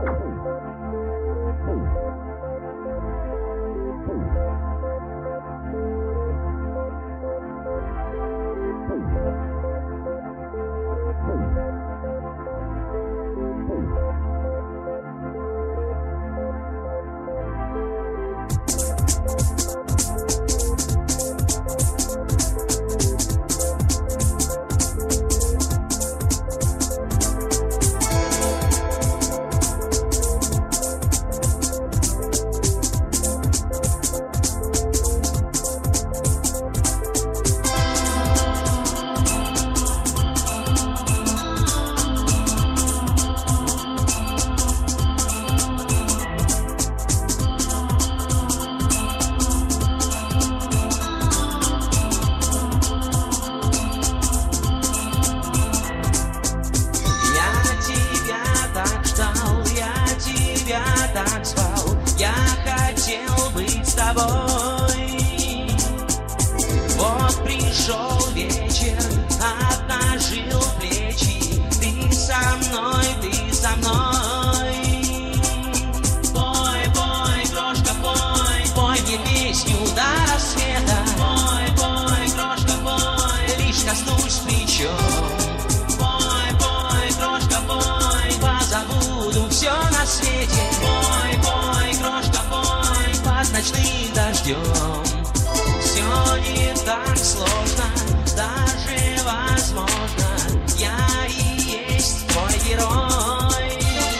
Ночным дождем. Все не так сложно, даже возможно. Я и есть твой герой.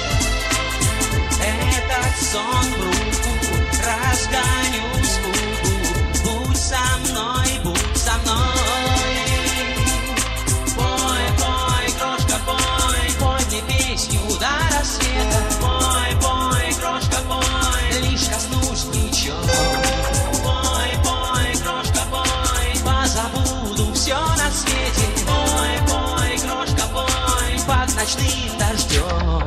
Этот сон в руку разгоню скуку. Будь со мной, будь со мной. Пой, пой, крошка, пой, пой мне песню до рассвета. Пой, пой, крошка, пой, лишь коснусь плечом. Пой, пой, крошка, пой, позабуду все на свете. Пой, пой, крошка, пой, под ночным дождем.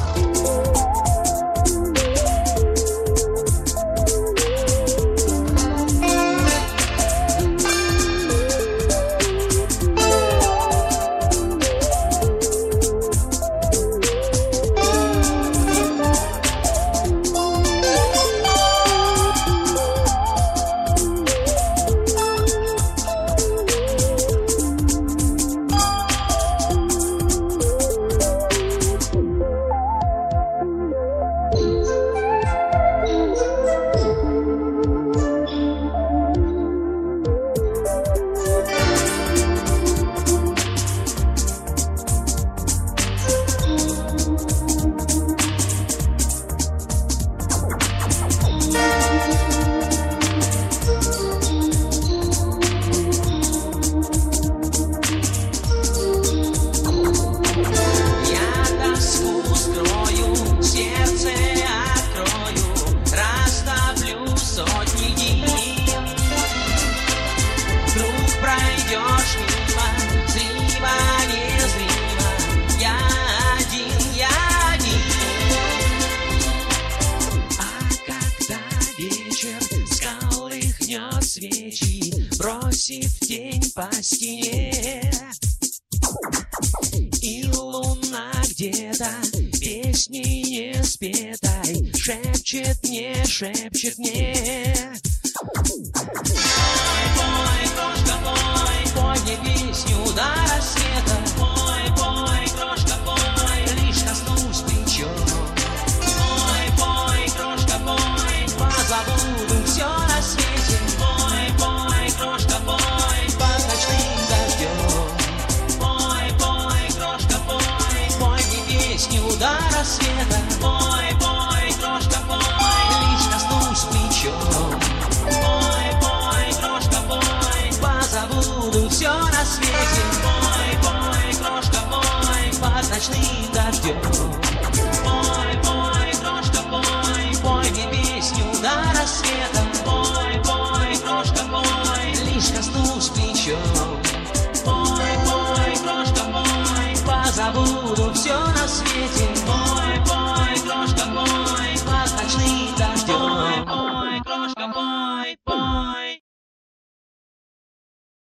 Свечи, бросив тень по стене, и луна где-то песней не спетой шепчет мне, шепчет мне. Пой, пой, крошка, пой, пой мне песню до рассвета. Пой, пой, крошка, пой, лишь коснусь плечом. Пой, пой, крошка, пой, позабуду все на свете. Пой, пой, крошка, пой, под ночным дождем. Пой, пой, крошка, пой, пой мне песню до рассвета. Пой, пой, крошка, пой, лишь коснусь плечом. Пой, пой, крошка, пой, позабуду все на свете. Пой, пой, крошка, пой, под ночным дождем.